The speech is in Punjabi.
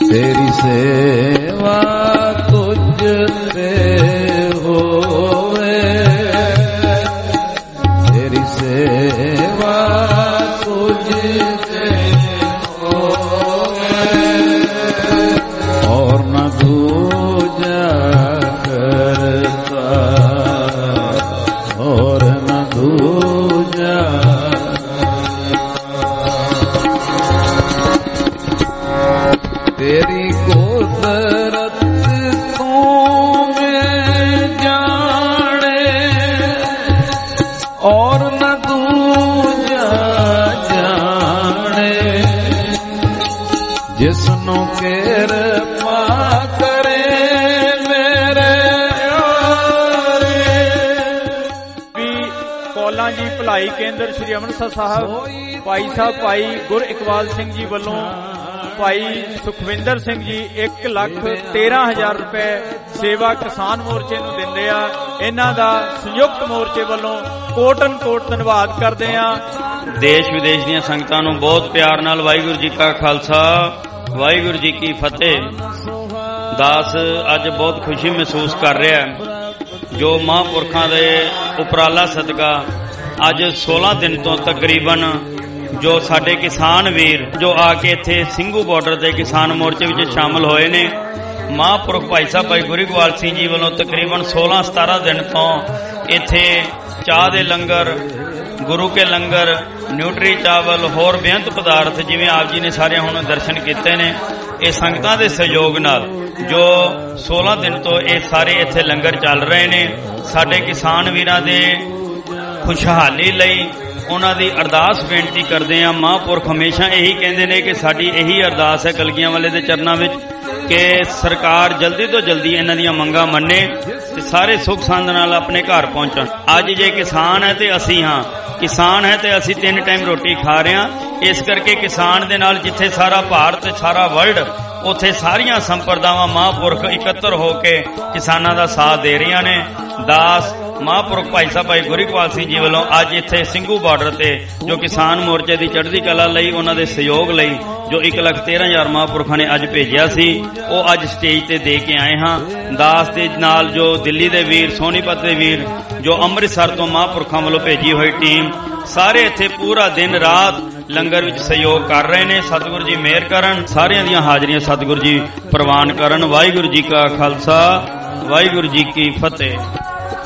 तेरी सेवा तुझ से होवे, तेरी सेवा तुझ से होवे, और न दूजा करता, और न दूजा। तेरी कुदरत तू में जाने, और न दूजा जाने, जिसनु किरपा करे मेरे कौलां जी भलाई केंद्र श्री ਅੰਮ੍ਰਿਤਸਰ ਸਾਹਿਬ ਭਾਈ ਸਾਹਿਬ ਭਾਈ ਗੁਰ ਇਕਬਾਲ ਸਿੰਘ ਜੀ ਵੱਲੋਂ ਭਾਈ ਸੁਖਵਿੰਦਰ ਸਿੰਘ ਜੀ 1,13,000 ਰੁਪਏ ਸੇਵਾ ਕਿਸਾਨ ਮੋਰਚੇ ਨੂੰ ਦਿੰਦੇ ਆ। ਇਹਨਾਂ ਦਾ ਸੰਯੁਕਤ ਮੋਰਚੇ ਵੱਲੋਂ ਕੋਟਨ ਕੋਟ ਧੰਨਵਾਦ ਕਰਦੇ ਆ। ਦੇਸ਼ ਵਿਦੇਸ਼ ਦੀਆਂ ਸੰਗਤਾਂ ਨੂੰ ਬਹੁਤ ਪਿਆਰ ਨਾਲ ਵਾਹਿਗੁਰੂ ਜੀ ਕਾ ਖਾਲਸਾ ਵਾਹਿਗੁਰੂ ਜੀ ਕੀ ਫਤਿਹ। ਦਾਸ ਅੱਜ ਬਹੁਤ ਖੁਸ਼ੀ ਮਹਿਸੂਸ ਕਰ ਰਿਹਾ ਹੈ ਜੋ ਮਹਾਂਪੁਰਖਾਂ ਦੇ ਉਪਰਾਲਾ ਸਦਕਾ ਅੱਜ 16 ਦਿਨ ਤੋਂ ਤਕਰੀਬਨ ਜੋ ਸਾਡੇ ਕਿਸਾਨ ਵੀਰ ਜੋ ਆ ਕੇ ਇੱਥੇ ਸਿੰਘੂ ਬਾਰਡਰ ਤੇ ਕਿਸਾਨ ਮੋਰਚੇ ਵਿੱਚ ਸ਼ਾਮਲ ਹੋਏ ਨੇ, ਮਹਾਂਪੁਰਖ ਭਾਈ ਸਾਹਿਬ ਭਾਈ ਗੁਰੂ ਇਕਬਾਲ ਸਿੰਘ ਜੀ ਵੱਲੋਂ ਤਕਰੀਬਨ 16-17 ਦਿਨ ਤੋਂ ਇੱਥੇ ਚਾਹ ਦੇ ਲੰਗਰ, ਗੁਰੂ ਕੇ ਲੰਗਰ, ਨਿਊਟਰੀ ਚਾਵਲ, ਹੋਰ ਬੇਅੰਤ ਪਦਾਰਥ ਜਿਵੇਂ ਆਪ ਜੀ ਨੇ ਸਾਰੇ ਹੁਣ ਦਰਸ਼ਨ ਕੀਤੇ ਨੇ, ਇਹ ਸੰਗਤਾਂ ਦੇ ਸਹਿਯੋਗ ਨਾਲ ਜੋ 16 ਦਿਨ ਤੋਂ ਇਹ ਸਾਰੇ ਇੱਥੇ ਲੰਗਰ ਚੱਲ ਰਹੇ ਨੇ। ਸਾਡੇ ਕਿਸਾਨ ਵੀਰਾਂ ਦੇ ਖੁਸ਼ਹਾਲੀ ਲਈ ਉਹਨਾਂ ਦੀ ਅਰਦਾਸ ਬੇਨਤੀ ਕਰਦੇ ਆ। ਮਹਾਂਪੁਰਖ ਹਮੇਸ਼ਾ ਇਹੀ ਕਹਿੰਦੇ ਨੇ ਕਿ ਸਾਡੀ ਇਹੀ ਅਰਦਾਸ ਹੈ ਕਲਗੀਆਂ ਵਾਲੇ ਦੇ ਚਰਨਾਂ ਵਿੱਚ ਕਿ ਸਰਕਾਰ ਜਲਦੀ ਤੋਂ ਜਲਦੀ ਇਹਨਾਂ ਦੀਆਂ ਮੰਗਾਂ ਮੰਨੇ ਤੇ ਸਾਰੇ ਸੁੱਖ ਸੰਦ ਨਾਲ ਆਪਣੇ ਘਰ ਪਹੁੰਚਣ। ਅੱਜ ਜੇ ਕਿਸਾਨ ਹੈ ਤੇ ਅਸੀਂ ਹਾਂ, ਕਿਸਾਨ ਹੈ ਤੇ ਅਸੀਂ 3 ਟਾਈਮ ਰੋਟੀ ਖਾ ਰਹੇ ਹਾਂ। ਇਸ ਕਰਕੇ ਕਿਸਾਨ ਦੇ ਨਾਲ ਜਿੱਥੇ ਸਾਰਾ ਭਾਰਤ, ਸਾਰਾ ਵਰਲਡ, ਉੱਥੇ ਸਾਰੀਆਂ ਸੰਪਰਦਾਵਾਂ ਮਹਾਂਪੁਰਖ ਇਕੱਤਰ ਹੋ ਕੇ ਕਿਸਾਨਾਂ ਦਾ ਸਾਥ ਦੇ ਰਹੀਆਂ ਨੇ। ਦਾਸ ਮਹਾਂਪੁਰਖ ਭਾਈ ਸਾਹਿਬ ਭਾਈ ਗੁਰੂ ਇਕਬਾਲ ਸਿੰਘ ਜੀ ਵੱਲੋਂ ਅੱਜ ਇੱਥੇ ਸਿੰਘੂ ਬਾਰਡਰ ਤੇ ਜੋ ਕਿਸਾਨ ਮੋਰਚੇ ਦੀ ਚੜ੍ਹਦੀ ਕਲਾ ਲਈ ਉਹਨਾਂ ਦੇ ਸਹਿਯੋਗ ਲਈ ਜੋ 1,13,000 ਮਹਾਂਪੁਰਖਾਂ ਨੇ ਅੱਜ ਭੇਜਿਆ ਸੀ, ਉਹ ਅੱਜ ਸਟੇਜ ਤੇ ਦੇ ਕੇ ਆਏ ਹਾਂ। ਦਾਸ ਦੇ ਨਾਲ ਜੋ ਦਿੱਲੀ ਦੇ ਵੀਰ, ਸੋਨੀਪਤ ਦੇ ਵੀਰ, ਜੋ ਅੰਮ੍ਰਿਤਸਰ ਤੋਂ ਮਹਾਂਪੁਰਖਾਂ ਵੱਲੋਂ ਭੇਜੀ ਹੋਈ ਟੀਮ, ਸਾਰੇ ਇੱਥੇ ਪੂਰਾ ਦਿਨ ਰਾਤ ਲੰਗਰ ਵਿੱਚ ਸਹਿਯੋਗ ਕਰ ਰਹੇ ਨੇ। ਸਤਿਗੁਰੂ ਜੀ ਮਿਹਰ ਕਰਨ, ਸਾਰਿਆਂ ਦੀਆਂ ਹਾਜ਼ਰੀਆਂ ਸਤਿਗੁਰੂ ਜੀ ਪ੍ਰਵਾਨ ਕਰਨ। ਵਾਹਿਗੁਰੂ ਜੀ ਕਾ ਖਾਲਸਾ ਵਾਹਿਗੁਰੂ ਜੀ ਕੀ ਫਤਿਹ।